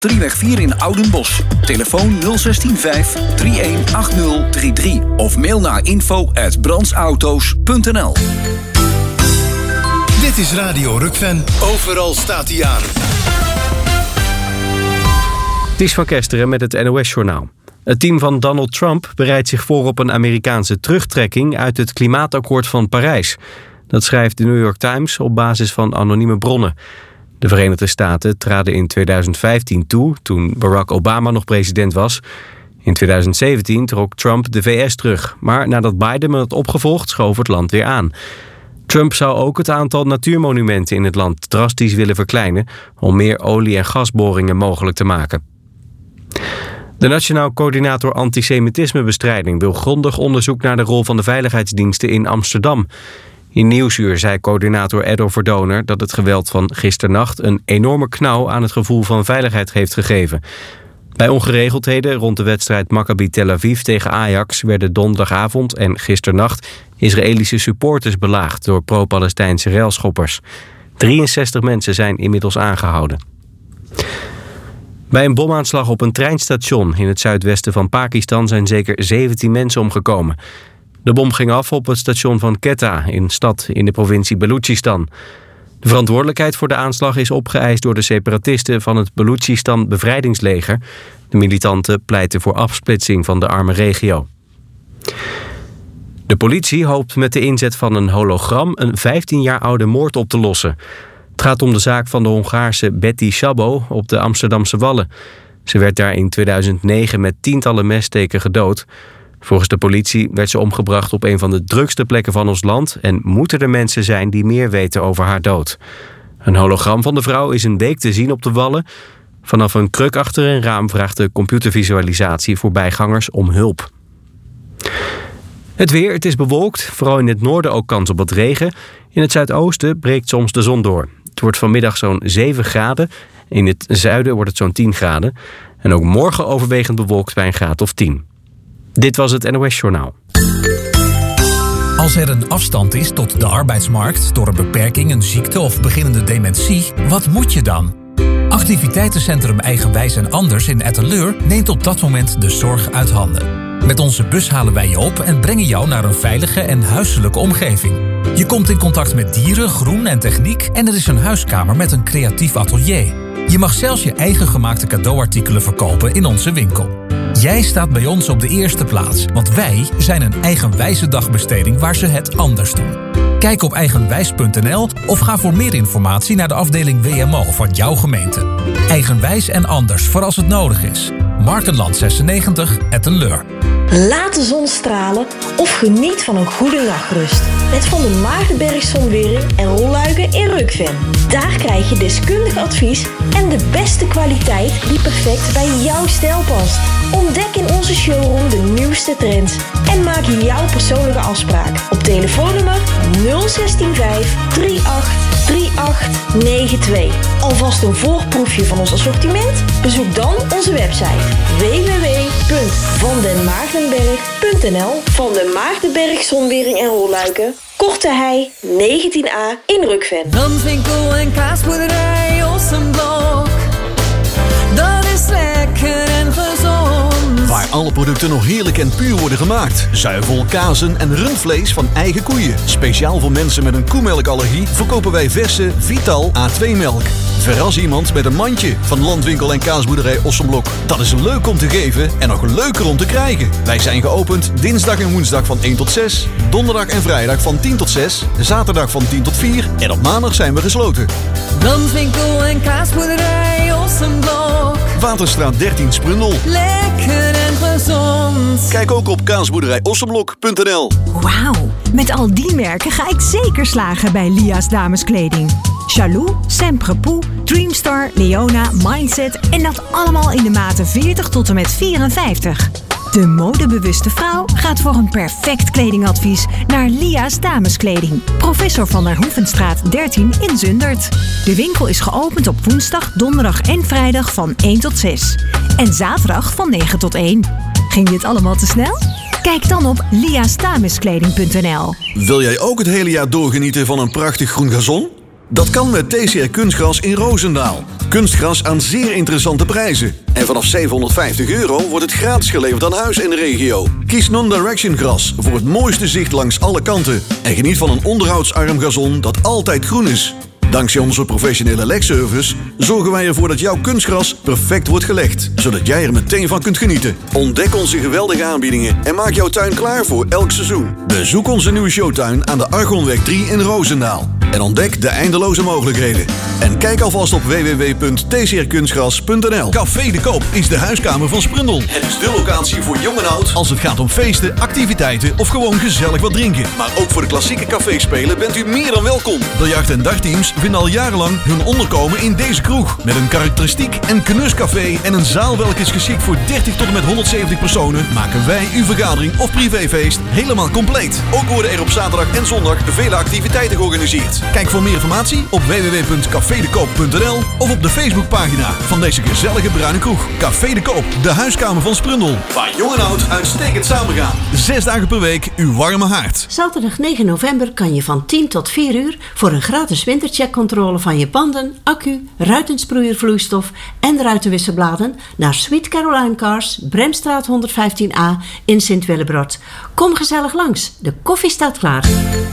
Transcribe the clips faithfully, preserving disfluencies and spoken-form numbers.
Drieweg vier in Oudenbosch. Telefoon nul zes vijf drie een acht nul drie drie of mail naar info at brandsauto's punt n l. Dit is Radio Rukven. Overal staat hij aan. Het is Van Kesteren met het N O S-journaal. Het team van Donald Trump bereidt zich voor op een Amerikaanse terugtrekking uit het klimaatakkoord van Parijs. Dat schrijft de New York Times op basis van anonieme bronnen. De Verenigde Staten traden in tweeduizend vijftien toe, toen Barack Obama nog president was. In tweeduizend zeventien trok Trump de V S terug, maar nadat Biden hem had opgevolgd, schoof het land weer aan. Trump zou ook het aantal natuurmonumenten in het land drastisch willen verkleinen om meer olie- en gasboringen mogelijk te maken. De Nationaal Coördinator Antisemitismebestrijding wil grondig onderzoek naar de rol van de veiligheidsdiensten in Amsterdam. In Nieuwsuur zei coördinator Edo Verdoner dat het geweld van gisternacht een enorme knauw aan het gevoel van veiligheid heeft gegeven. Bij ongeregeldheden rond de wedstrijd Maccabi Tel Aviv tegen Ajax werden donderdagavond en gisternacht Israëlische supporters belaagd door pro-Palestijnse railschoppers. drieënzestig mensen zijn inmiddels aangehouden. Bij een bomaanslag op een treinstation in het zuidwesten van Pakistan zijn zeker zeventien mensen omgekomen. De bom ging af op het station van Quetta, een stad in de provincie Balochistan. De verantwoordelijkheid voor de aanslag is opgeëist door de separatisten van het Balochistan Bevrijdingsleger. De militanten pleiten voor afsplitsing van de arme regio. De politie hoopt met de inzet van een hologram een vijftien jaar oude moord op te lossen. Het gaat om de zaak van de Hongaarse Betty Szabo op de Amsterdamse Wallen. Ze werd daar in tweeduizend negen met tientallen messteken gedood. Volgens de politie werd ze omgebracht op een van de drukste plekken van ons land en moeten er mensen zijn die meer weten over haar dood. Een hologram van de vrouw is een week te zien op de Wallen. Vanaf een kruk achter een raam vraagt de computervisualisatie voorbijgangers om hulp. Het weer, het is bewolkt, vooral in het noorden ook kans op wat regen. In het zuidoosten breekt soms de zon door. Het wordt vanmiddag zo'n zeven graden. In het zuiden wordt het zo'n tien graden. En ook morgen overwegend bewolkt bij een graad of tien. Dit was het N O S-journaal. Als er een afstand is tot de arbeidsmarkt door een beperking, een ziekte of beginnende dementie, wat moet je dan? Activiteitencentrum Eigenwijs en Anders in Etteleur neemt op dat moment de zorg uit handen. Met onze bus halen wij je op en brengen jou naar een veilige en huiselijke omgeving. Je komt in contact met dieren, groen en techniek en er is een huiskamer met een creatief atelier. Je mag zelfs je eigen gemaakte cadeauartikelen verkopen in onze winkel. Jij staat bij ons op de eerste plaats, want wij zijn een eigenwijze dagbesteding waar ze het anders doen. Kijk op eigenwijs punt n l of ga voor meer informatie naar de afdeling W M O van jouw gemeente. Eigenwijs en Anders voor als het nodig is. Markenland zesennegentig, Etteleur. Laat de zon stralen of geniet van een goede nachtrust. Met Van der Maardenberg Zonwering en Rolluiken in Rukven. Daar krijg je deskundig advies en de beste kwaliteit die perfect bij jouw stijl past. Ontdek in onze showroom de nieuwste trends en maak jouw persoonlijke afspraak op telefoonnummer nul zes vijf drie acht drie acht negen twee. Alvast een voorproefje van ons assortiment? Bezoek dan onze website w w w punt van den maardenberg punt n l. Van den Maardenberg Zonwering en Rolluiken, Korte Hei negentien a in Rukven. Landwinkel en kaasboerderij Ossenblok, dat is lekker en gezond. Waar alle producten nog heerlijk en puur worden gemaakt. Zuivel, kazen en rundvlees van eigen koeien. Speciaal voor mensen met een koemelkallergie verkopen wij verse Vital A twee melk. Verras iemand met een mandje van Landwinkel en kaasboerderij Ossenblok. Dat is leuk om te geven en nog leuker om te krijgen. Wij zijn geopend dinsdag en woensdag van één tot zes. Donderdag en vrijdag van tien tot zes. Zaterdag van tien tot vier. En op maandag zijn we gesloten. Landwinkel en kaasboerderij Ossenblok. Waterstraat dertien Sprundel. Lekker en gezond. Kijk ook op kaasboerderij ossenblok punt n l. Wauw, met al die merken ga ik zeker slagen bij Lia's dameskleding. Chalou, Semprepoux, Dreamstar, Leona, Mindset en dat allemaal in de maten veertig tot en met vierenvijftig. De modebewuste vrouw gaat voor een perfect kledingadvies naar Lia's dameskleding. Professor van der Hoevenstraat dertien in Zundert. De winkel is geopend op woensdag, donderdag en vrijdag van één tot zes. En zaterdag van negen tot één. Ging dit allemaal te snel? Kijk dan op lia's dameskleding punt n l. Wil jij ook het hele jaar doorgenieten van een prachtig groen gazon? Dat kan met T C R Kunstgras in Roosendaal. Kunstgras aan zeer interessante prijzen. En vanaf zevenhonderdvijftig euro wordt het gratis geleverd aan huis in de regio. Kies Non-Direction gras voor het mooiste zicht langs alle kanten. En geniet van een onderhoudsarm gazon dat altijd groen is. Dankzij onze professionele legservice zorgen wij ervoor dat jouw kunstgras perfect wordt gelegd, zodat jij er meteen van kunt genieten. Ontdek onze geweldige aanbiedingen en maak jouw tuin klaar voor elk seizoen. Bezoek onze nieuwe showtuin aan de Argonweg drie in Roosendaal en ontdek de eindeloze mogelijkheden. En kijk alvast op w w w punt t c r kunstgras punt n l. Café de Koop is de huiskamer van Sprundel. Het is de locatie voor jong en oud als het gaat om feesten, activiteiten of gewoon gezellig wat drinken. Maar ook voor de klassieke caféspelen bent u meer dan welkom. Biljart- en dagteams vinden al jarenlang hun onderkomen in deze kroeg. Met een karakteristiek en knuscafé en een zaal welke is geschikt voor dertig tot en met honderdzeventig personen, maken wij uw vergadering of privéfeest helemaal compleet. Ook worden er op zaterdag en zondag vele activiteiten georganiseerd. Kijk voor meer informatie op w w w punt café de koop punt n l of op de Facebookpagina van deze gezellige bruine kroeg. Café de Koop, de huiskamer van Sprundel. Waar jong en oud uitstekend samengaan. Zes dagen per week uw warme haard. Zaterdag negen november kan je van tien tot vier uur voor een gratis wintercheckcontrole van je banden, accu, ruitensproeiervloeistof en ruitenwisselbladen naar Sweet Caroline Cars, Bremstraat honderdvijftien a in Sint-Willebrod. Kom gezellig langs, de koffie staat klaar.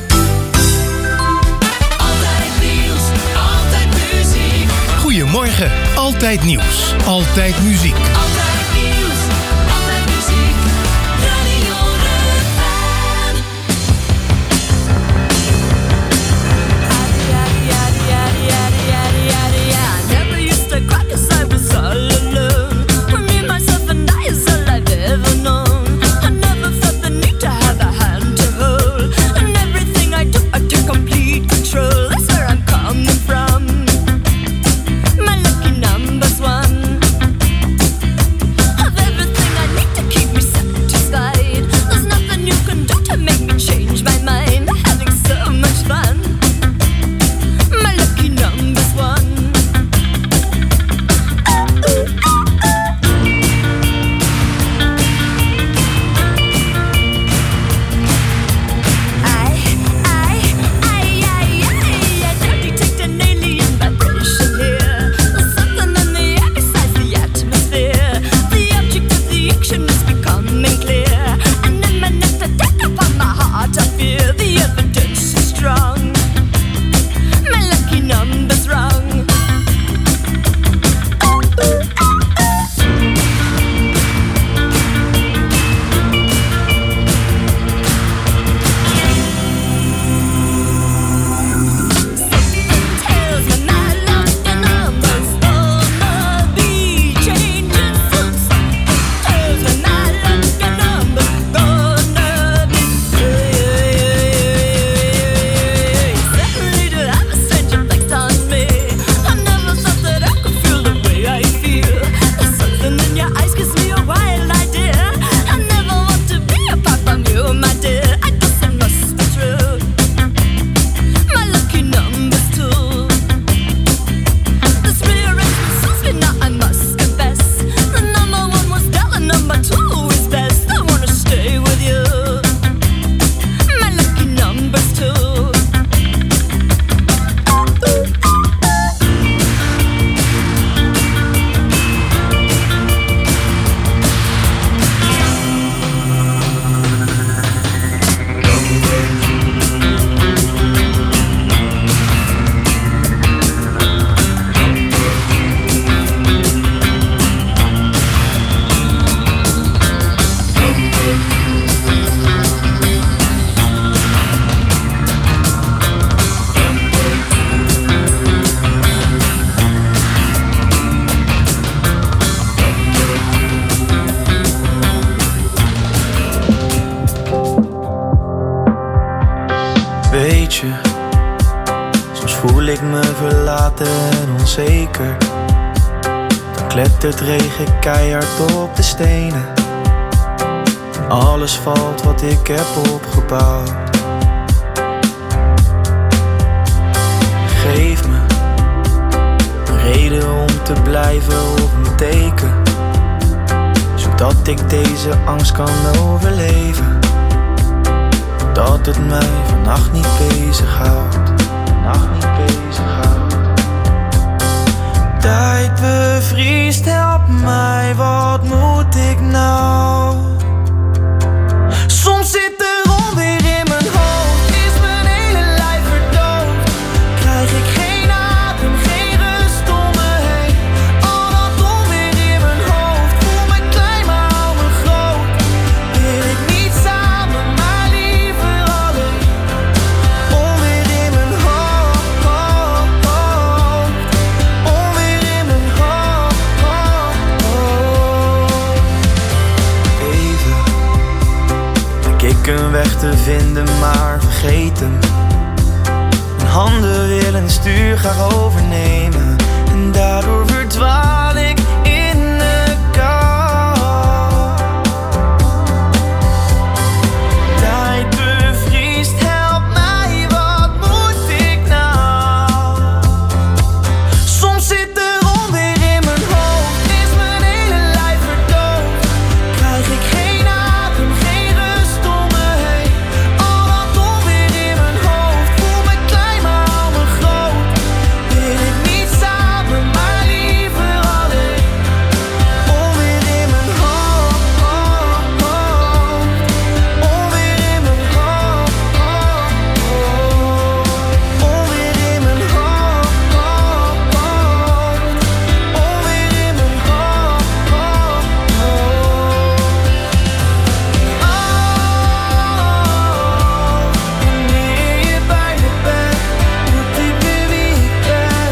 Goedemorgen, altijd nieuws, altijd muziek. Altijd nieuws, altijd muziek. Radio Rutland. Never used to cry 'cause I was all alone. For me, myself and I is all I've ever known. I never felt the need to have a hand to hold. And everything I do, I take complete control. That's where I'm coming from. My lucky number's one. Of everything I need to keep me satisfied. There's nothing you can do to make me change my mind. Having so much fun. My lucky number's one. I, I, I, I, I, I don't detect an alien vibration here. There's something in the air besides the atmosphere. The object of the action is becoming clear. An imminent attack upon my heart, I fear. The evidence is strong. My lucky number's wrong. Tells me my lucky number's gonna be changing soon. Tells me my lucky number's gonna be. Certainly to have a strange effect on me. I never thought that I could feel the way I feel. There's something in your eyes gives me a wild idea. I never want to be apart from you, my dear. I guess it must be true. My lucky number's two. This rearrangement suits me now, I must confess. The number one was dull and number two is best. I wanna stay with you. My lucky number's two. Weet je, soms voel ik me verlaten en onzeker. Dan klettert regen keihard op de stenen. En alles valt wat ik heb opgebouwd. Geef me een reden om te blijven op een teken, zodat ik deze angst kan overleven. Dat het mij vannacht niet bezighoudt. Vannacht niet bezighoudt. Tijd bevriest, help mij, wat moet ik nou? Soms zit er onweer in mijn hoofd, is mijn hele lijf verdoofd. Krijg ik geen adem, geen rust om me heen. Al dat onweer in mijn hoofd, voel me klein maar hou me groot. Wil ik niet samen, maar liever alleen. Onweer in mijn hoofd, hoofd, hoofd. Onweer in mijn hoofd, hoofd, hoofd. Even leek ik een weg te vinden, maar vergeet hem. Mijn handen willen het stuur graag overnemen. En daardoor verdwaal ik in de kou. Tijd bevriest, help mij, wat moet ik nou? Soms zit er onweer in mijn hoofd, is mijn hele lijf verdoofd. Krijg ik geen adem, geen rust om me heen. Al dat onweer in mijn hoofd, voel me klein maar hou me groot. Wil ik niet samen, maar liever alleen. Onweer in mijn hoofd, hoofd, hoofd. Onweer in mijn hoofd, hoofd, hoofd. Onweer in mijn hoofd, hoofd, hoofd. Onweer in mijn hoofd, hoofd, hoofd. Wanneer je bij me bent, moet ik weer wie ik ben.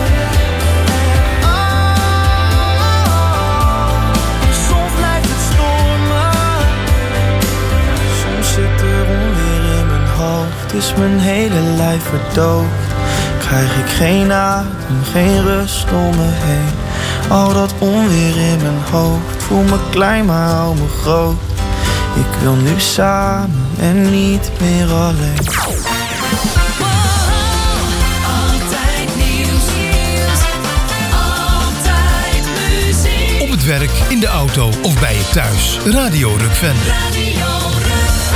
Soms lijkt het stormen, soms zit er onweer in mijn hoofd, is mijn hele lijf verdoofd. Krijg ik geen adem, geen rust om me heen. Al dat onweer in mijn hoofd, voel me klein maar hou me groot. Ik wil nu samen en niet meer alleen. Altijd nieuws, altijd muziek. Op het werk, in de auto of bij je thuis. Radio Rukven. Radio Rukven.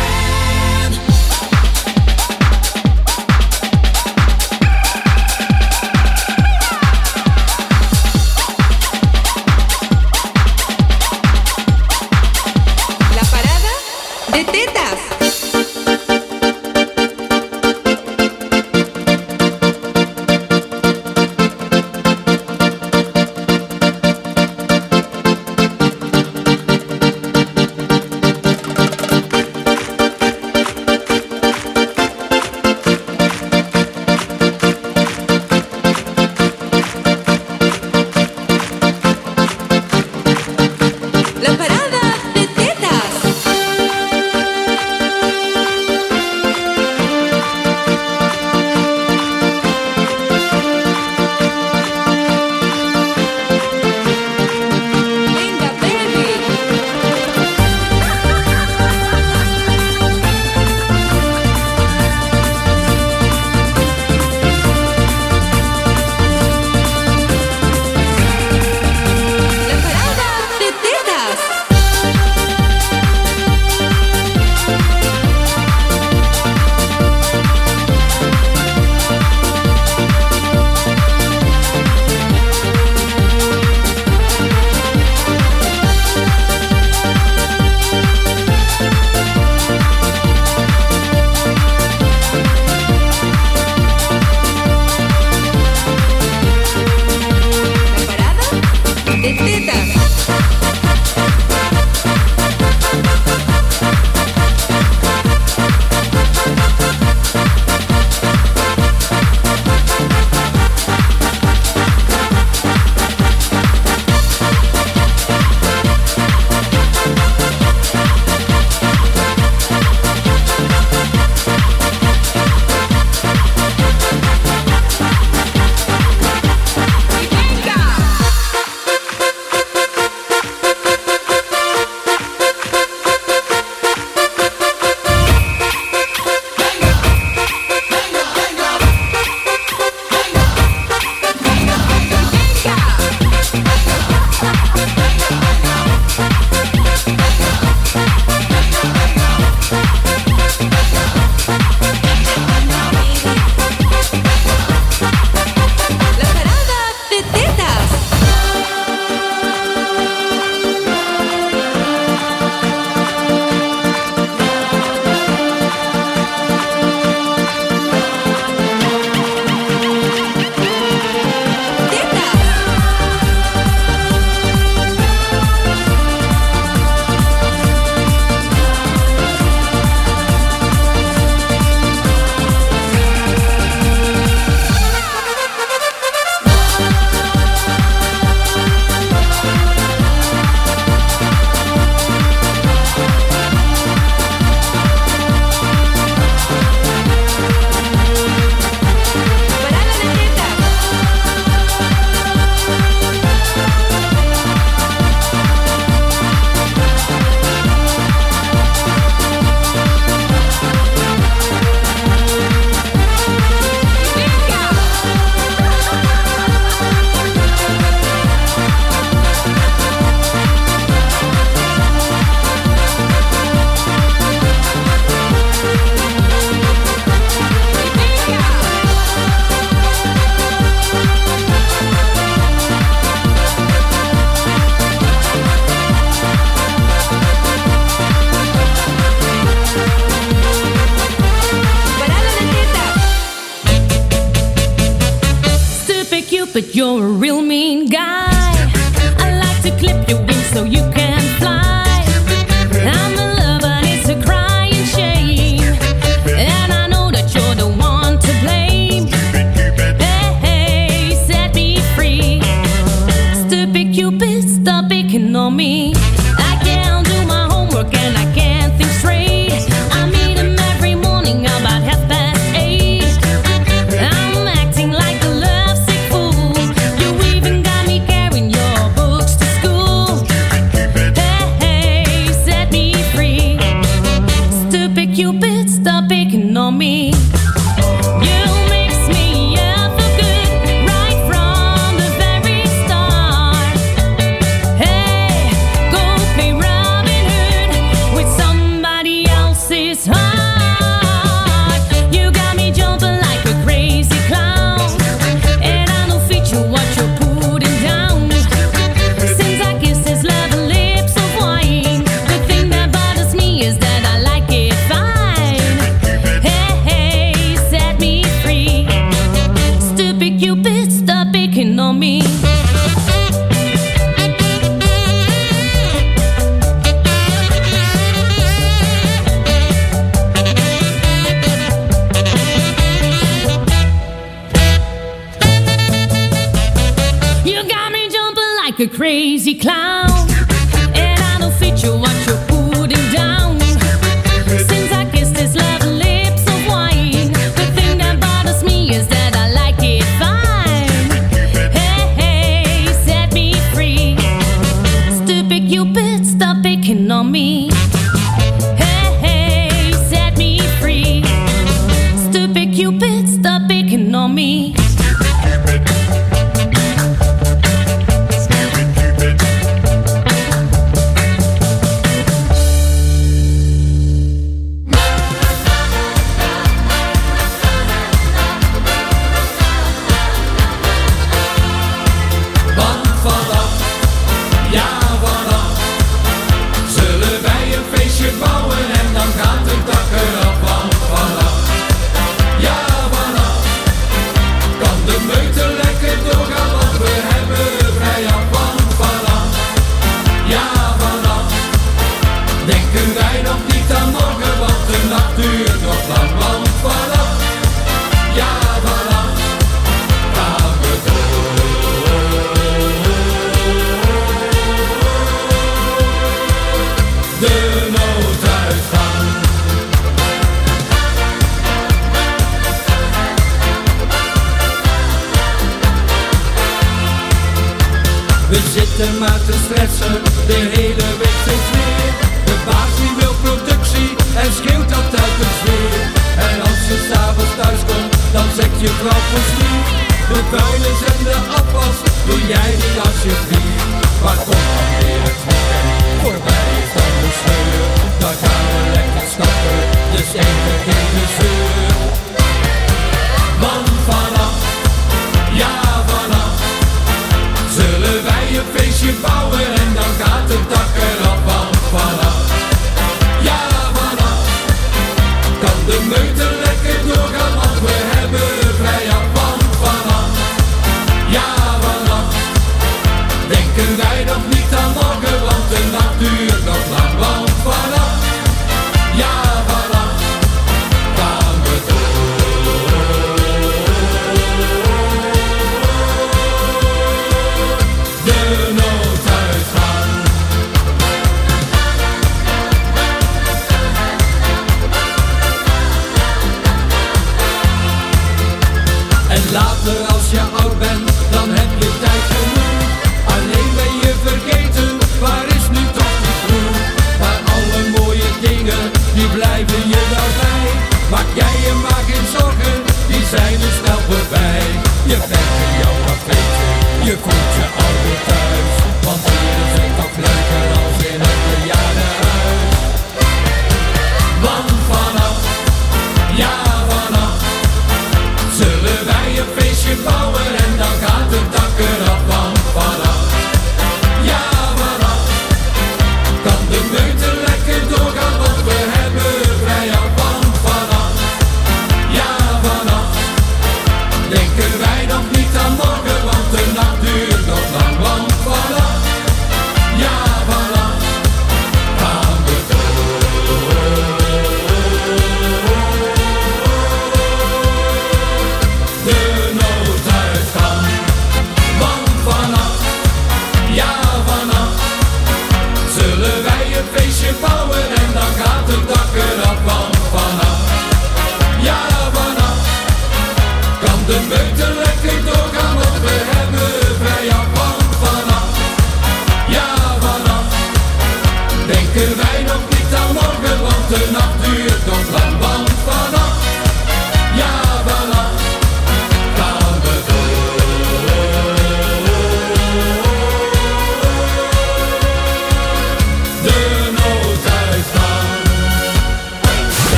La parada de tetas. La parada de tetas. Venga, baby. La parada de tetas. but you're a real mean guy. I like to clip your wings so you can fly. I'm the lover and it's a crying shame, and I know that you're the one to blame. Hey, hey, set me free. Stupid Cupid, stop picking on me. I can't do my homework and I can't think straight. I meet him every morning about half past eight. I'm acting like a lovesick fool. You even got me carrying your books to school. Hey, hey, set me free. Stupid Cupid, stop picking on me. You mix me up for good right from the very start. Hey, go play Robin Hood with somebody else's heart. You got me jumping like a crazy clown, and I don't feature what you're putting down. Since I kiss his lovely lips of wine, the thing that bothers me is that I like it fine. Hey, hey, set me free. Stupid Cupid, stop picking on me. You got me jumping like a crazy clown, and I don't feature what you're putting down. Since I kissed his lovely lips of wine, the thing that bothers me is that I like it fine. Hey, hey, set me free. Stupid Cupid, stop picking on me. Hey, hey, set me free. Stupid Cupid, stop picking on me. Want vannacht, ja vannacht, zullen wij een feestje bouwen en dan gaat het dak eraf. Want vannacht, ja vannacht, kan de meute lekker doorgaan, want we hebben vrij af. Want vannacht, ja vannacht, denken wij nog niet aan morgen, want de nacht duurt nog lang. Want vannacht, ja vannacht, gaan we door. De nooduitgang. We zitten maar te stressen, de hele week steeds weer. De baas die wil productie en schreeuwt dat telkens weer. En als je s'avonds thuis komt, dan zegt je vrouw plezier. De vuilnis en de afwas, doe jij die alsjeblieft. Maar kom dan weer het weekend, voorbij is dan de sleur. Dan gaan we lekker stappen, dus even geen gezeur. Want vannacht, ja vannacht, zullen wij een feestje bouwen en dan gaat het dak eraf. Want vannacht, ja vannacht, kan de meute lekker doorgaan, want we hebben vrij af. Want vannacht, ja vannacht, denken wij nog niet aan morgen,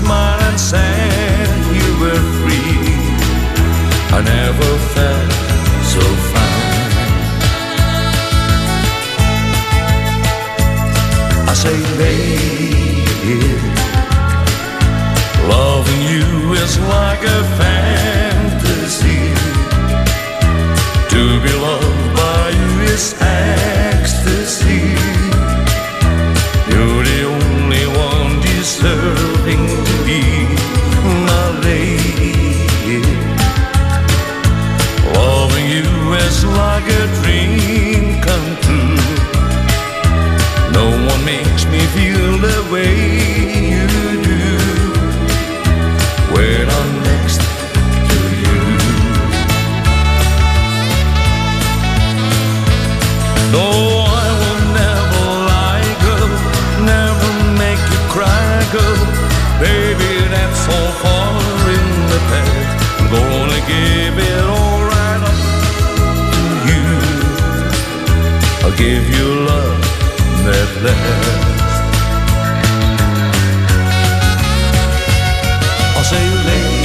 smile and said you were free. I never felt so fine. I say, lady, loving you is like a fantasy. To be loved by you is ecstasy. You're the only one deserving to be my lady. Loving you is like a dream come true. No one makes me feel the way you do when I'm next to you. No, I will never lie, girl, never make you cry, girl. Baby, that's all far in the past. I'm gonna give it all right up to you. I'll give you love that lasts. I'll say, lady,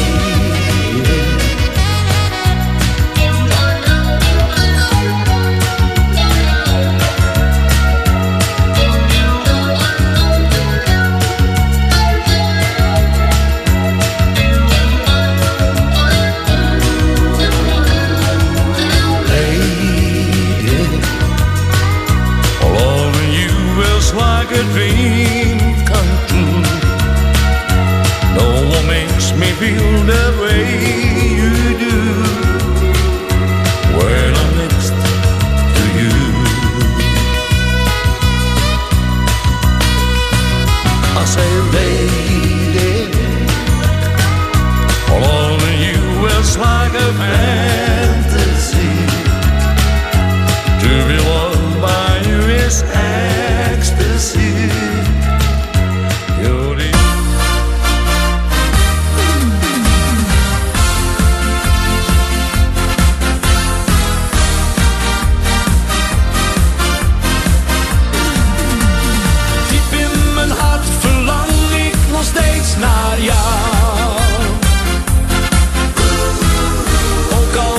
like a dream come true. No one makes me feel the way you do when I'm next to you. I say, lady, loving you is like a fantasy. To be loved by you is ecstasy. You're the diep in mijn hart verlang ik nog steeds naar jou. Ook al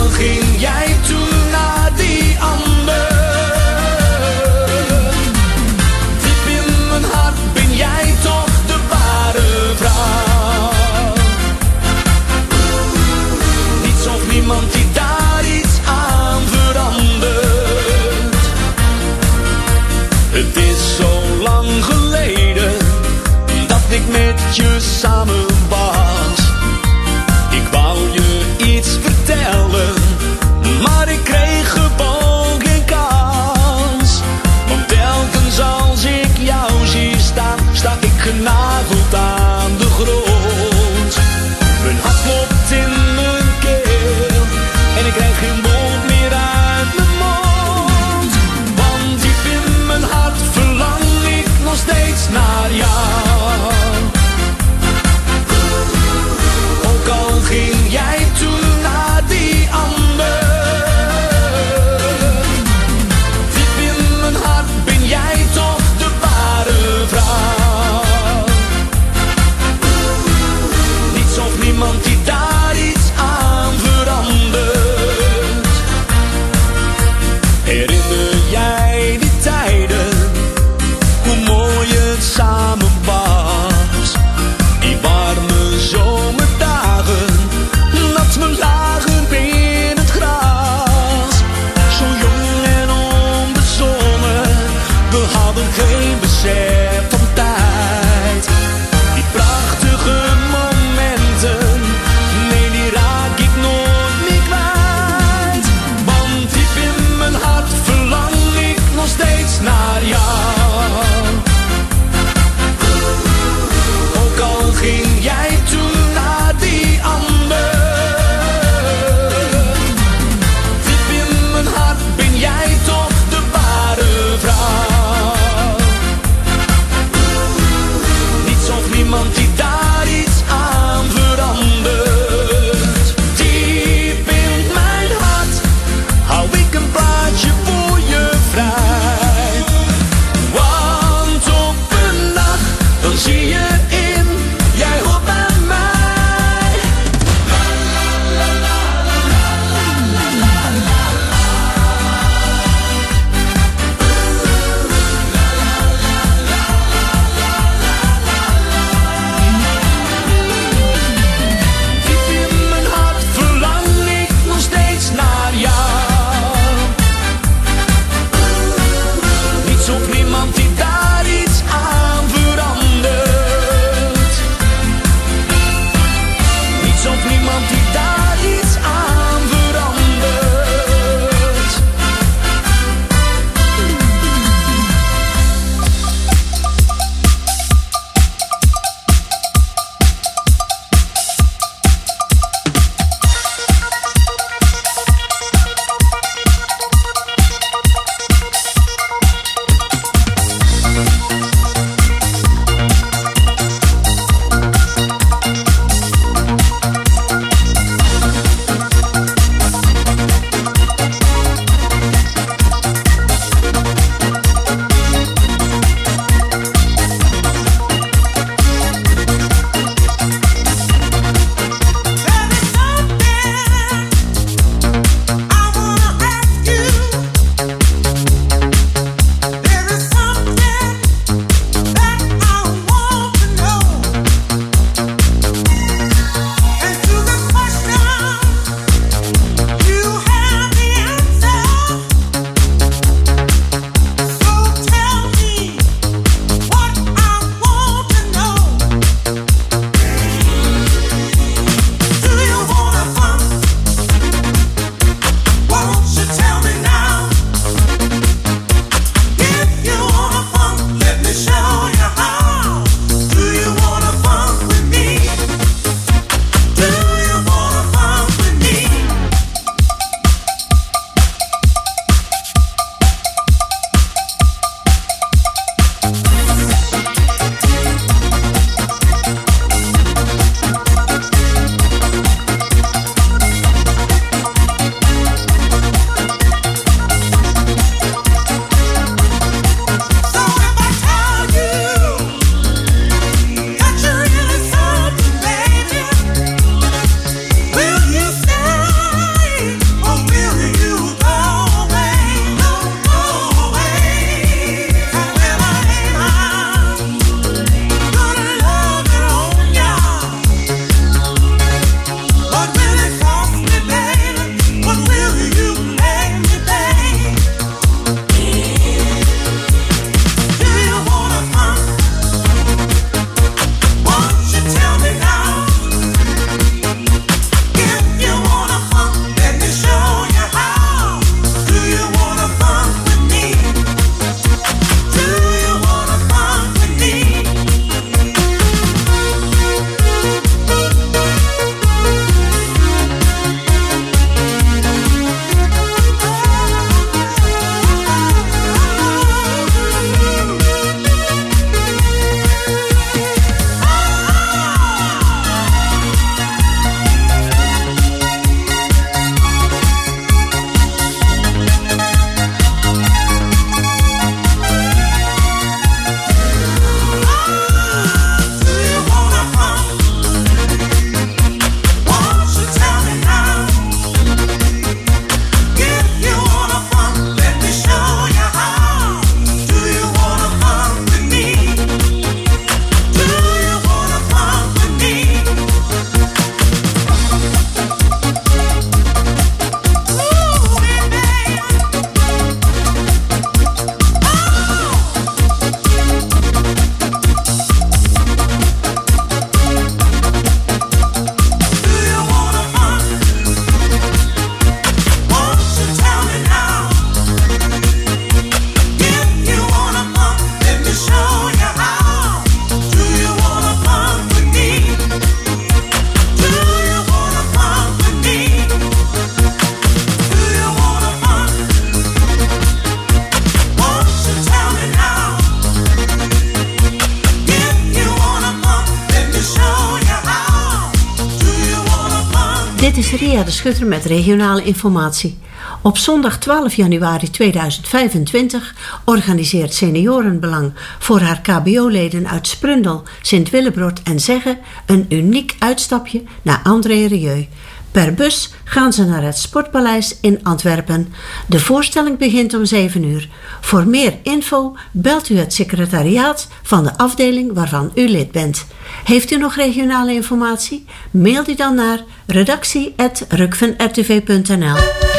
is Ria de Schutter met regionale informatie. Op zondag twaalf januari tweeduizend vijfentwintig organiseert Seniorenbelang voor haar K B O-leden uit Sprundel, Sint-Willebrod en Zegge een uniek uitstapje naar André Rieu. Per bus gaan ze naar het Sportpaleis in Antwerpen. De voorstelling begint om zeven uur. Voor meer info belt u het secretariaat van de afdeling waarvan u lid bent. Heeft u nog regionale informatie? Mail die dan naar redactie apenstaartje rukven r t v punt n l.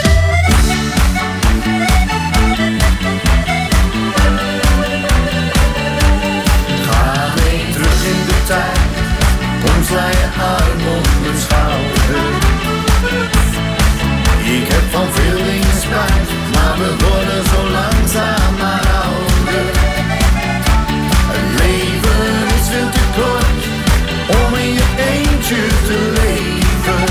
Ga mee terug in de tijd, kom sla je arm op mijn schouder. Ik heb van veel dingen spijt, maar we worden zo langzaam maar ouder. Het leven is veel te kort om in je eentje te leven.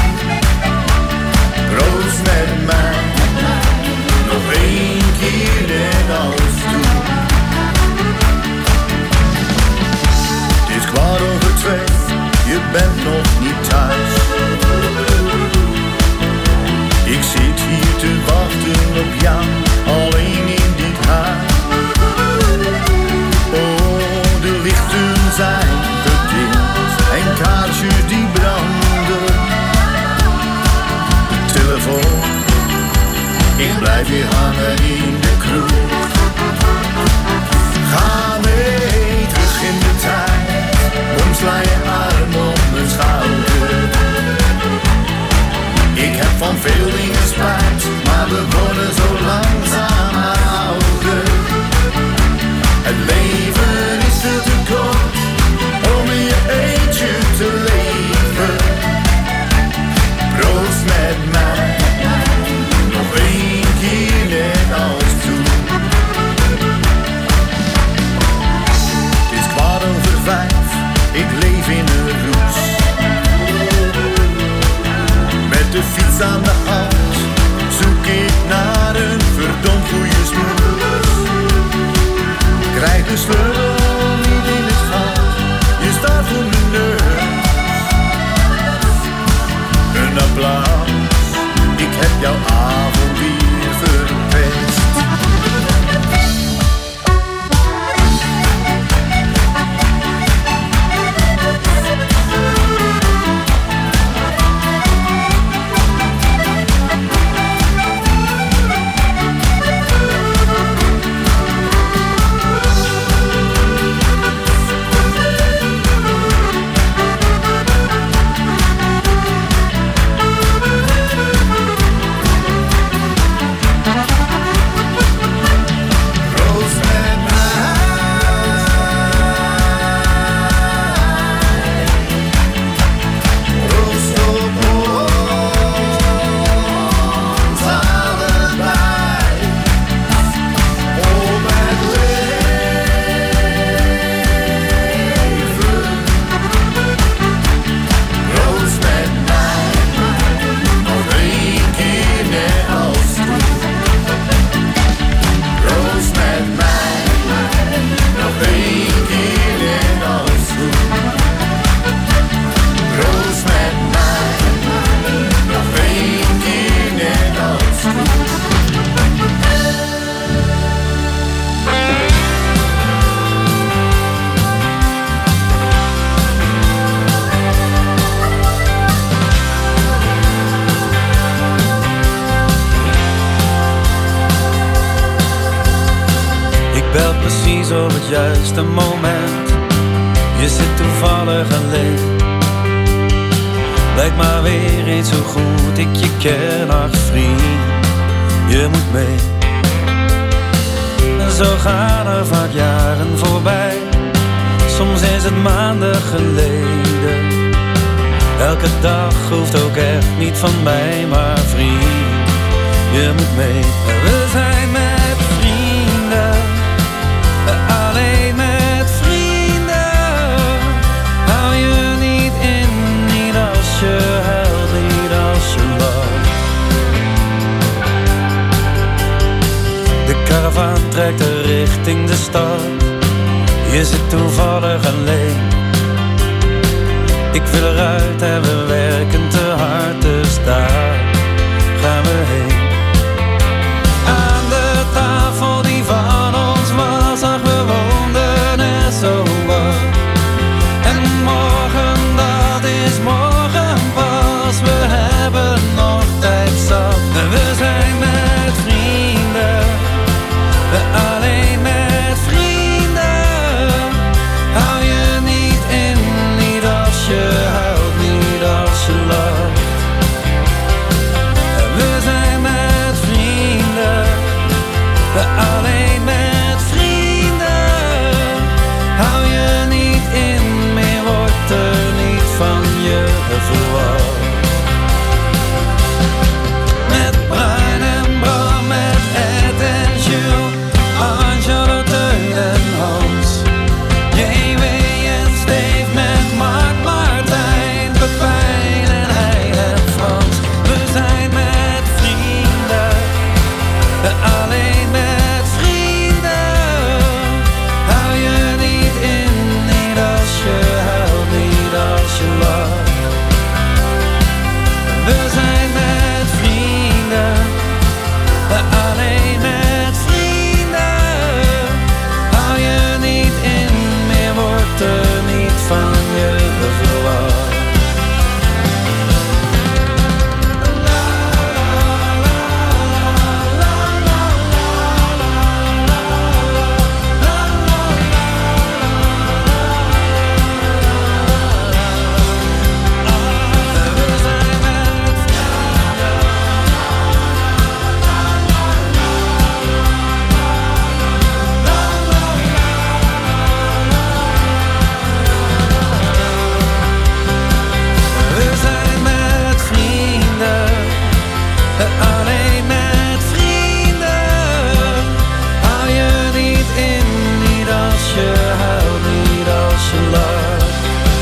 Proost met mij, nog één keer net als toen. Het is kwart over twee, je bent nog niet thuis. Ik zit hier te wachten op jou, alleen in dit huis. Oh, de lichten zijn gedimd en kaarsjes die branden. De telefoon, ik blijf hier hangen in de kroeg. Ga mee terug in de tijd, kom sla je arm op mijn schouder. Ik heb van veel dingen spijt, maar we worden zo langzaam maar ouder. Het leven is veel te kort om in je eentje te leven. Proost met mij, nog één keer net als toen. Het is kwart over vijf, ik leef in een roes. Met de fiets aan de hand zoek ik naar een verdomd goede smoes. Krijg de sleutel niet in het gat, je staat voor mijn neus. Een applaus, ik heb jouw avond weer verpest. Op het juiste moment, je zit toevallig alleen. Lijkt maar weer eens hoe goed ik je ken, ach vriend, je moet mee. En zo gaan er vaak jaren voorbij, soms is het maanden geleden. Elke dag hoeft ook echt niet van mij, maar vriend, je moet mee. We zijn met alleen met vrienden, hou je niet in, niet als je huilt, niet als je lacht. De karavaan trekt er richting de stad, je zit toevallig alleen. Ik wil eruit en we werken te hard, dus daar gaan we heen. Aan de tafel die van ons was, ach we woonden er zo wat. En morgen, dat is morgen pas, we hebben nog tijd zat. We zijn met vrienden, we alleen met vrienden. Hou je niet in, niet als je houdt, niet als je lacht. We zijn met vrienden, we alleen met vrienden. Hou je niet in, meer wordt er niet van je verwacht. Met Bruin en Bram, met Ed en Jules, Angelo, Teun en Hans, J W en Steve, met Mark, Martijn, Pepijn en Hein en Frans. We zijn met vrienden, we alleen met vrienden. Hou je niet in, niet als je huilt, niet als je lacht. We zijn met vrienden, we alleen met vrienden. Hou je niet in, meer wordt er niet van je verwacht. We zijn met vrienden, alleen met vrienden. Hou je niet in, niet als je huilt, niet als je lacht.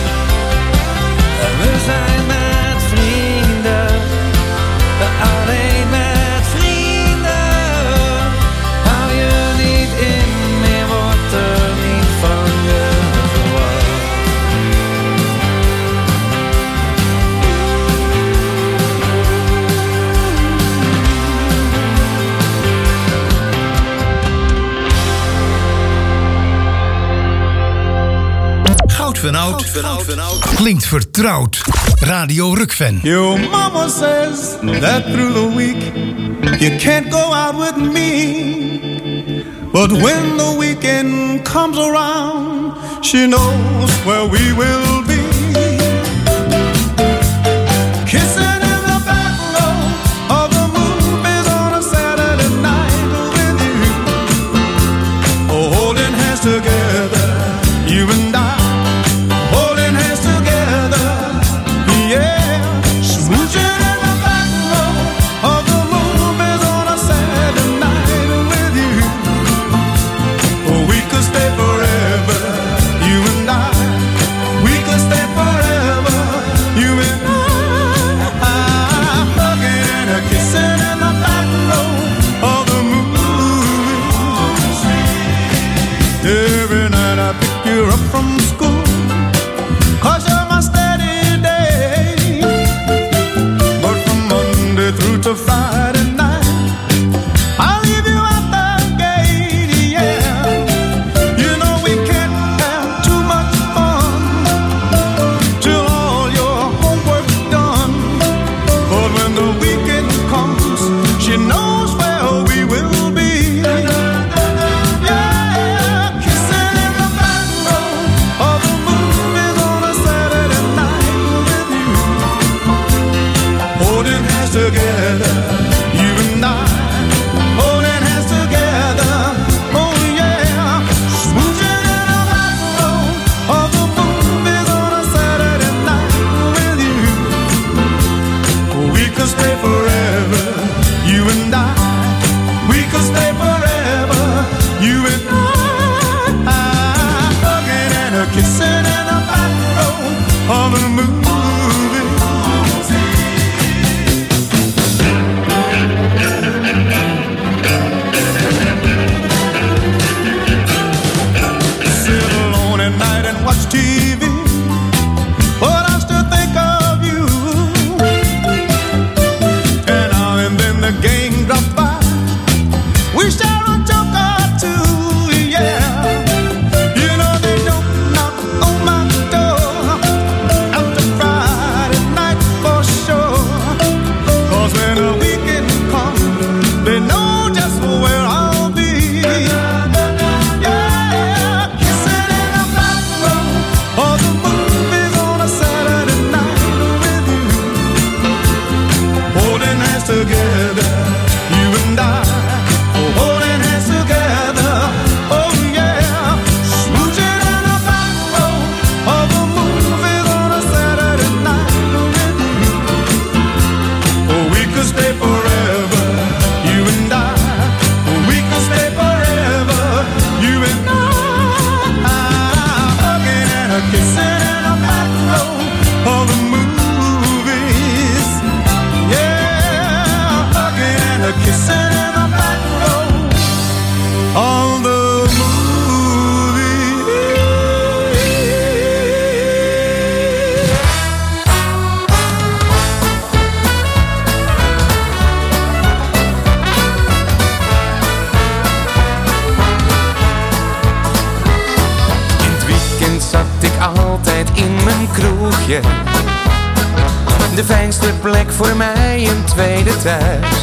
We zijn met vrienden, alleen met vrienden. Hou je niet in, meer wordt er niet van je verwacht. Goud van oud. Klinkt vertrouwd. Radio Rukven. Your mama says that through the week you can't go out with me. But when the weekend comes around, she knows where we will be. Kissing in the back row of the movies on a Saturday night with you. Oh, holding hands together, you and I. Holding hands together, yeah. Smooching in the back row of the movies on a Saturday night with you. Oh, we could stay forever, you and I. We could stay forever, you and I. Hugging and a kissing in the back row of the movies. Every night I pick you up from school, 'cause you're my steady day. But from Monday through to Friday night, I'll leave you at the gate, yeah. You know we can't have too much fun till all your homework's done. But when the weekend comes, she knows where we will be. Yeah, kissing in the back row of the movies on a Saturday night with you. Holding hands together, you and I. Holding hands together, oh yeah. Smooching in the back row of the movies on a Saturday night with you. We could stay forever, you and I. We could stay forever, you and I. Hugging and a kissing in the back row of the movie. the gang drops by, we share a joke or two, yeah. You know they don't knock on my door after Friday night for sure. 'Cause when the weekend comes, they know just where I'll be. Yeah, kissing in the back row of the movies on a Saturday night with you, holding hands together, you and I, holding hands together, oh yeah, smooching in the back row of the movies on a Saturday night with you. Oh, we could stay forever, you and I. Oh, we could stay forever, you and I. Hugging and a kissing in the back row of the movies. Yeah, hugging and a kissing in the back row of the In het weekend zat ik altijd in mijn kroegje. De fijnste plek voor mij, een tweede thuis.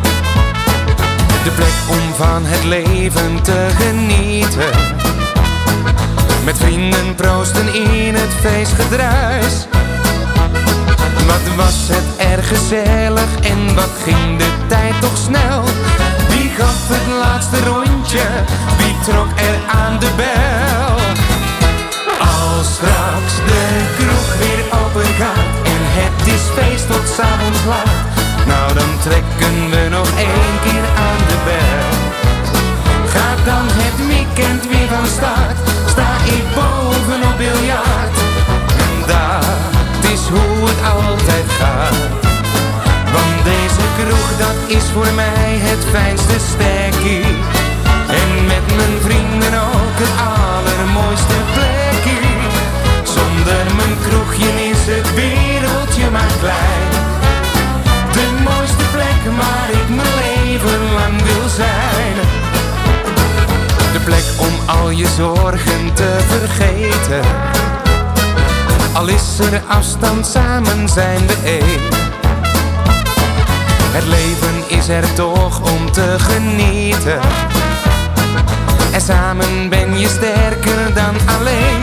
De plek om van het leven te genieten. Met vrienden proosten in het feestgedruis. Wat was het erg gezellig en wat ging de tijd toch snel. Wie gaf het laatste rondje, wie trok er aan de bel. Als straks de kroeg weer open gaat en het is feest tot 's avonds laat, nou dan trekken we nog één keer aan de bel. Gaat dan het weekend weer van start, sta ik bovenop biljart. En dat is hoe het altijd gaat. Want deze kroeg, dat is voor mij het fijnste stekkie. En met mijn vrienden ook het allermooiste plekje. Zonder mijn kroegje is het wereldje maar klein. De mooiste plek waar ik mijn leven lang wil zijn. De plek om al je zorgen te vergeten. Al is er afstand, samen zijn we één. Het leven is er toch om te genieten. En samen ben je sterker dan alleen.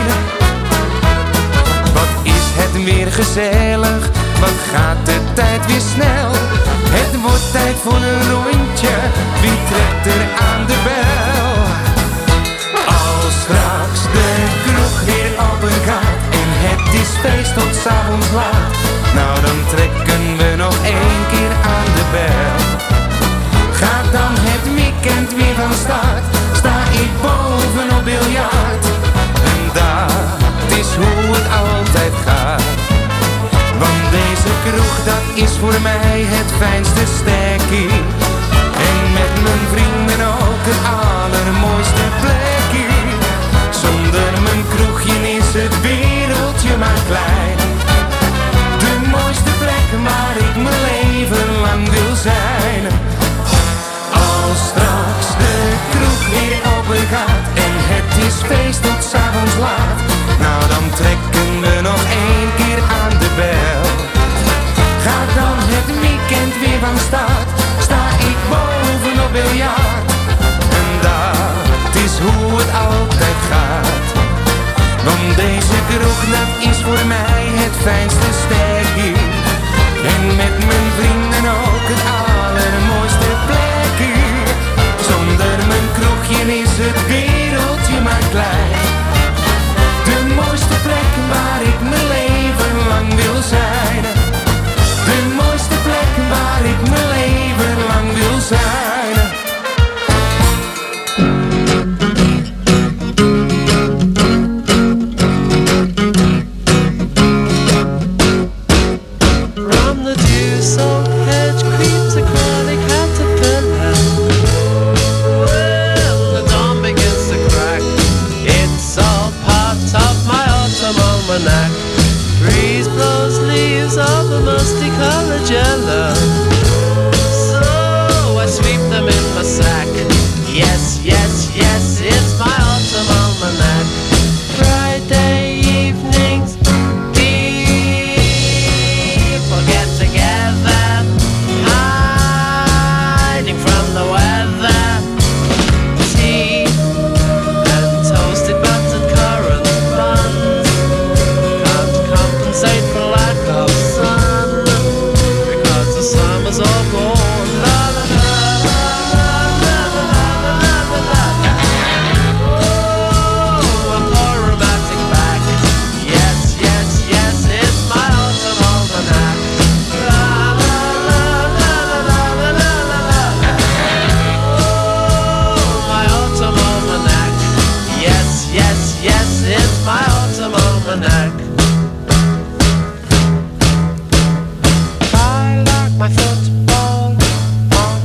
Wat is het weer gezellig, wat gaat de tijd weer snel. Het wordt tijd voor een rondje, wie trekt er aan de bel. Als straks de kroeg weer open gaat en het is feest tot 's avonds laat, nou dan trekken we nog één keer aan de bel. Gaat dan het weekend weer van start, sta ik bovenop biljart. En dat is hoe het altijd gaat. Want deze kroeg, dat is voor mij het fijnste stekkie. En met mijn vrienden ook het allermooiste plekje. Zonder mijn kroegje is het wereldje maar klein. De mooiste plek waar ik mijn leven lang wil zijn. Als straks de kroeg weer open gaat en het is feest tot 's avonds laat, nou dan trekken we nog één keer aan de bel. Gaat dan het weekend weer van start, sta ik bovenop biljart. En dat is hoe het altijd gaat. Want deze kroeg, dat is voor mij het fijnste stekkie. En met mijn vrienden ook het allermooiste plekje. Zonder mijn kroegje is het wereldje maar klein. De mooiste plek waar ik mijn leven lang wil zijn. De mooiste plek waar ik mijn leven lang wil zijn. From the dew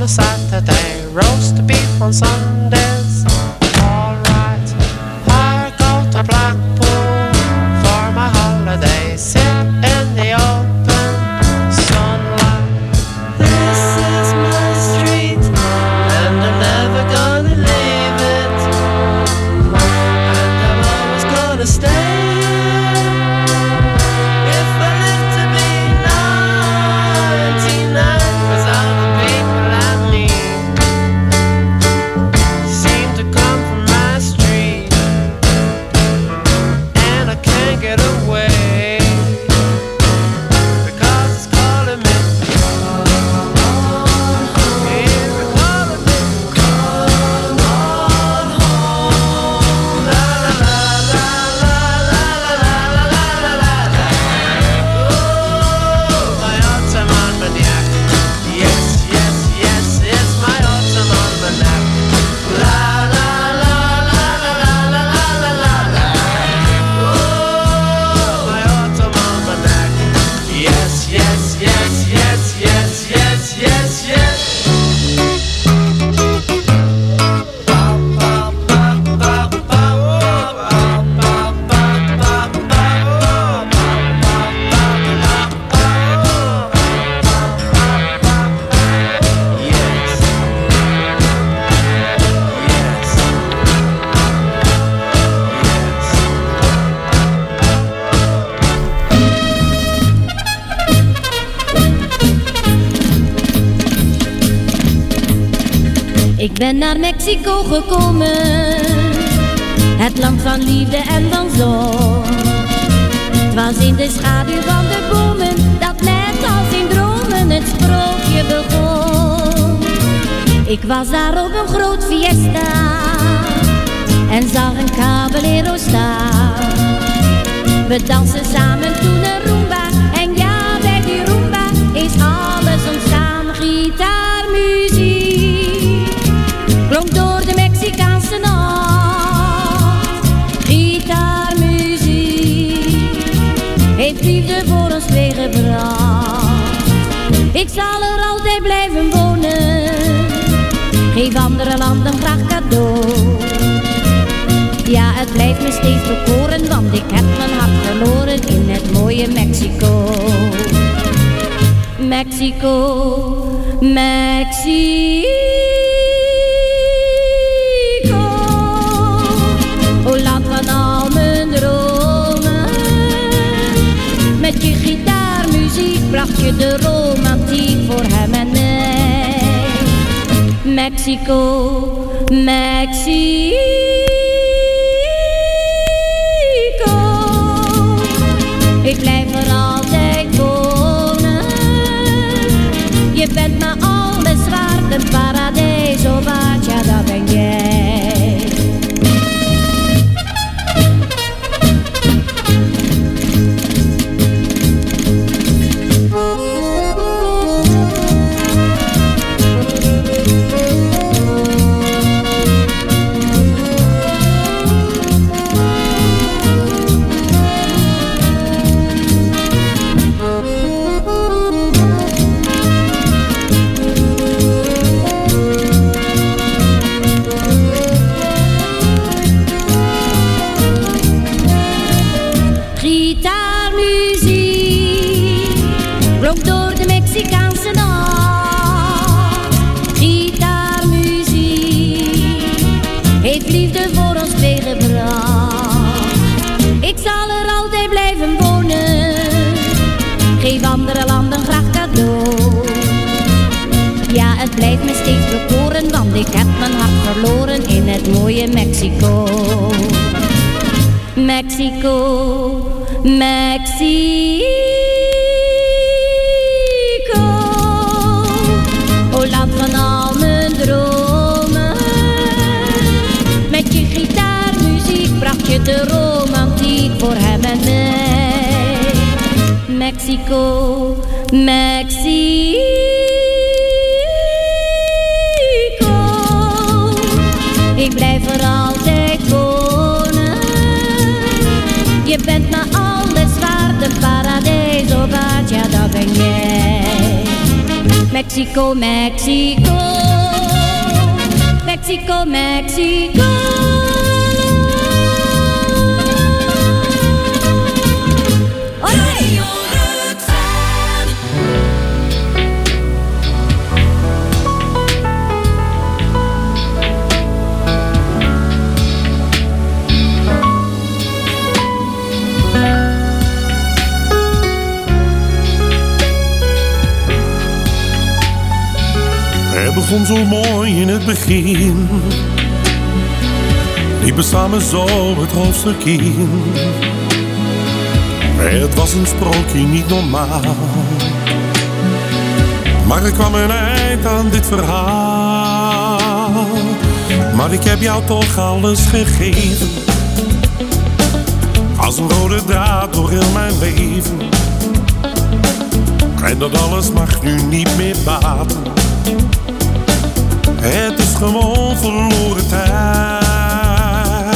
Saturday, roast beef on Sundays. Alright, I go to Blackpool for my holiday. Sit in the open sunlight. This is my street, and I'm never gonna leave it. And I'm always gonna stay. Ik ben naar Mexico gekomen, het land van liefde en van zon. Het was in de schaduw van de bomen, dat net als in dromen het sprookje begon. Ik was daar op een groot fiesta en zag een caballero staan. We dansen samen toen een rumba, en ja, bij die rumba is alles ontstaan. Gitaarmuziek klonk door de Mexicaanse nacht. Gitaarmuziek heeft liefde voor ons meegebracht. Ik zal er altijd blijven wonen, geef andere landen graag cadeau. Ja, het blijft me steeds bekoren, want ik heb mijn hart verloren in het mooie Mexico. Mexico, Mexico. O land van al mijn dromen, met je gitaarmuziek bracht je de romantiek voor hem en mij. Mexico, Mexico. Ik blijf er altijd wonen. Je bent me alles waard, een paradijs, oh wat, ja dat ben jij. Andere landen graag cadeau. Ja, het blijft me steeds bekoren, want ik heb mijn hart verloren in het mooie Mexico. Mexico, Mexico. O land van al mijn dromen, met je gitaarmuziek bracht je de romantiek voor hem en mij. Mexico, Mexico. Ik blijf er altijd wonen. Je bent me alles waard, een paradijs, oh wat, ja dat ben jij. Mexico, Mexico, Mexico, Mexico. Radio Het begon zo mooi in het begin. Liepen samen zo het hoofdstuk in. Het was een sprookje, niet normaal. Maar er kwam een eind aan dit verhaal. Maar ik heb jou toch alles gegeven. Als een rode draad door heel mijn leven. En dat alles mag nu niet meer baten. Het is gewoon verloren tijd.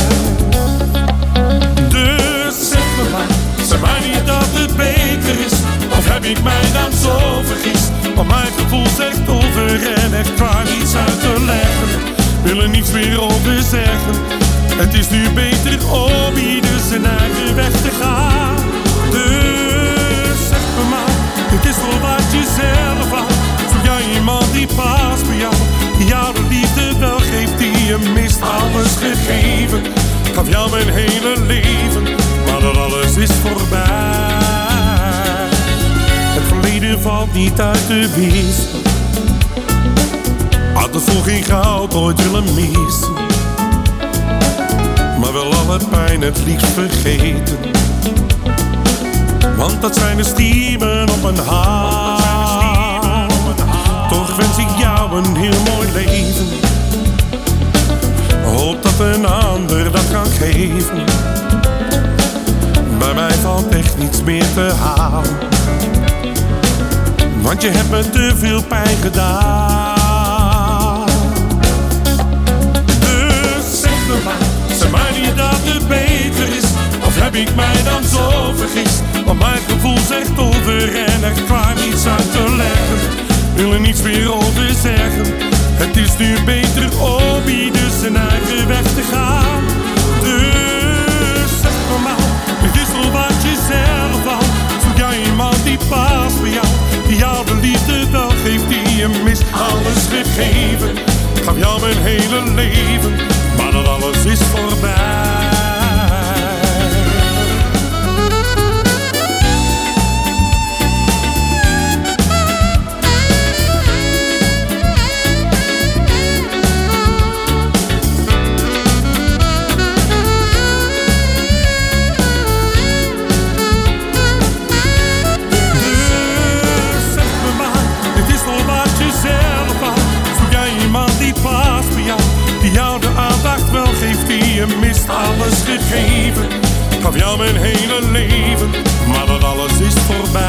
Dus zeg me maar, zeg mij niet dat het beter is. Of heb ik mij dan zo vergist? Want mijn gevoel zegt over en echt waar niets uit te leggen. Wil er niets meer over zeggen. Het is nu beter om ieder zijn eigen weg te gaan. Dus zeg me maar, het is wel wat je zelf wou. Zoek jij iemand die past bij jou, die jou de liefde wel geeft, die je mist. Alles gegeven, gaf jou mijn hele leven, maar dat alles is voorbij. Het verleden valt niet uit te wissen. Had het voor geen goud ooit willen missen, maar wel alle pijn het liefst vergeten. Want dat zijn de stiemen op een haar. Toch wens ik jou een heel mooi leven. Hoop dat een ander dat kan geven. Bij mij valt echt niets meer te halen. Want je hebt me te veel pijn gedaan. Dus zeg me maar, zeg mij niet dat het beter is. Of heb ik mij dan zo vergist? Want mijn gevoel zegt over en echt waar niets uit te leggen. Wil er niets meer over zeggen. Het is nu beter om ieder zijn eigen weg te gaan. Dus zeg me maar, het is wel wat je zelf wou. Zoek jij iemand die past bij jou, die jou de liefde wel geeft, die je mist. Alles gegeven, gaf jou mijn hele leven, maar dat alles is voorbij. Mist alles gegeven, gaf jou mijn hele leven, maar dat alles is voorbij.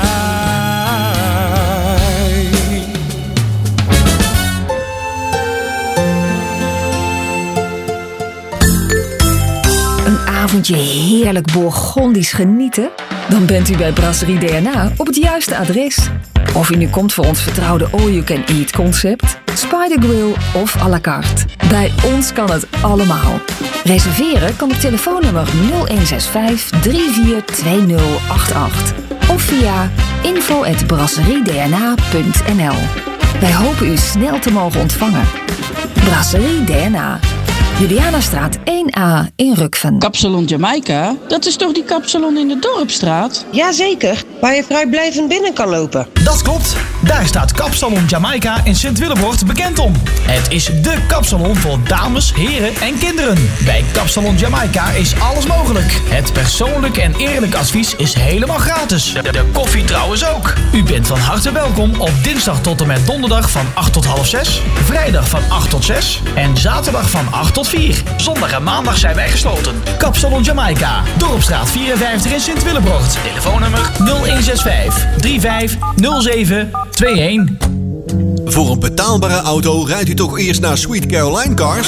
Een avondje heerlijk Bourgondisch genieten? Dan bent u bij Brasserie D N A op het juiste adres. Of u nu komt voor ons vertrouwde all-you-can-eat concept, Spider Grill of à la carte. Bij ons kan het allemaal. Reserveren kan op telefoonnummer nul een zes vijf drie vier twee nul acht acht of via info at brasseriedna punt n l. Wij hopen u snel te mogen ontvangen. Brasserie D N A. Julianastraat één A in Rukven. Kapsalon Jamaica? Dat is toch die kapsalon in de Dorpstraat? Jazeker, waar je vrijblijvend binnen kan lopen. Dat klopt. Daar staat Kapsalon Jamaica in Sint-Willebroort bekend om. Het is dé kapsalon voor dames, heren en kinderen. Bij Kapsalon Jamaica is alles mogelijk. Het persoonlijk en eerlijk advies is helemaal gratis. De, de koffie trouwens ook. U bent van harte welkom op dinsdag tot en met donderdag van acht tot half zes. Vrijdag van acht tot zes. En zaterdag van acht tot vier. Zondag en maandag zijn wij gesloten. Kapsalon Jamaica. Dorpstraat vierenvijftig in Sint-Willebroort. Telefoonnummer nul een zes vijf drie vijf nul zeven twee een. Voor een betaalbare auto rijdt u toch eerst naar Sweet Caroline Cars?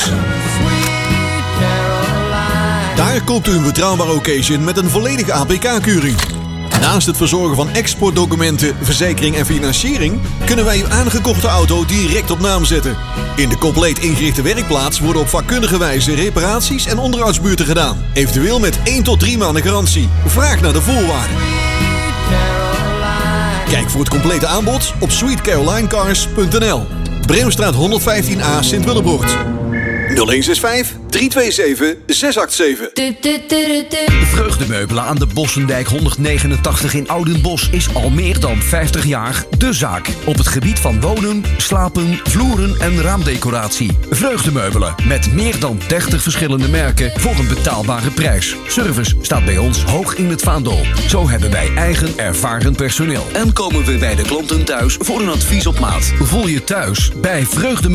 Daar koopt u een betrouwbare occasion met een volledige A P K-keuring. Naast het verzorgen van exportdocumenten, verzekering en financiering kunnen wij uw aangekochte auto direct op naam zetten. In de compleet ingerichte werkplaats worden op vakkundige wijze reparaties en onderhoudsbeurten gedaan. Eventueel met één tot drie maanden garantie. Vraag naar de voorwaarden. Kijk voor het complete aanbod op sweet caroline cars punt n l. Breemstraat honderdvijftien A, Sint-Willebroort. nul een zes vijf, drie twee zeven, zes acht zeven. Vreugdemeubelen aan de Bossendijk honderdnegenentachtig in Oudenbosch is al meer dan vijftig jaar de zaak. Op het gebied van wonen, slapen, vloeren en raamdecoratie. Vreugdemeubelen met meer dan dertig verschillende merken voor een betaalbare prijs. Service staat bij ons hoog in het vaandel. Zo hebben wij eigen ervaren personeel. En komen we bij de klanten thuis voor een advies op maat. Voel je thuis bij Vreugdemeubelen.